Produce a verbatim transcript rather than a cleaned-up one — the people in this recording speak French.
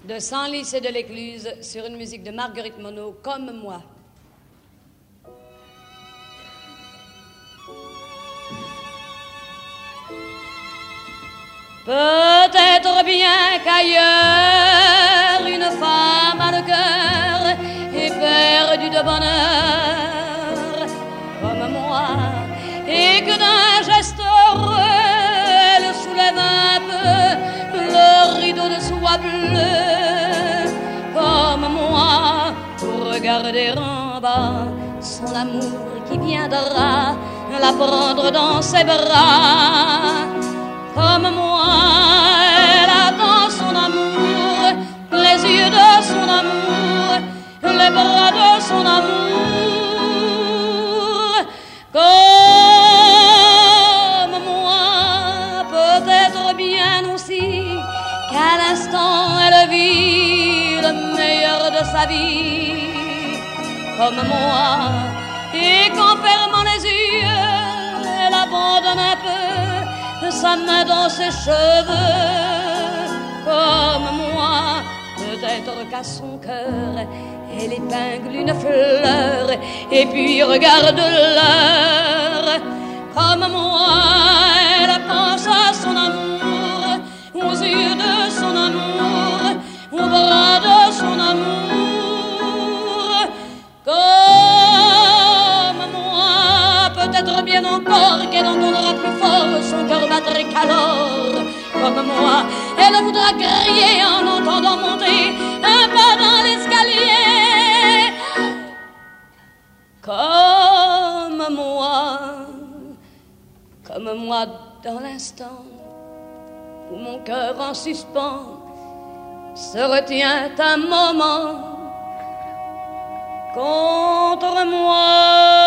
de Senlis et de l'Écluse sur une musique de Marguerite Monod, Comme moi. Peut-être bien qu'ailleurs une femme a le cœur éperdu de bonheur comme moi, et que d'un geste heureux elle soulève un peu le rideau de soie bleue comme moi, pour regarder en bas son amour qui viendra la prendre dans ses bras. Comme moi, elle attend son amour, les yeux de son amour, les bras de son amour. Comme moi, peut-être bien aussi qu'à l'instant elle vit le meilleur de sa vie. Comme moi, et qu'en fermant les yeux, elle abandonne un peu sa main dans ses cheveux. Comme moi, peut-être qu'à son cœur elle épingle une fleur et puis regarde l'heure. Comme moi, elle pense à son amour, aux yeux de son amour, aux bras de son amour. Comme moi, peut-être bien encore qu'elle entendra plus fort son cœur battre qu'alors. Comme moi, elle voudra crier en entendant monter un pas dans l'escalier. Comme moi, comme moi dans l'instant où mon cœur en suspens se retient un moment contre moi.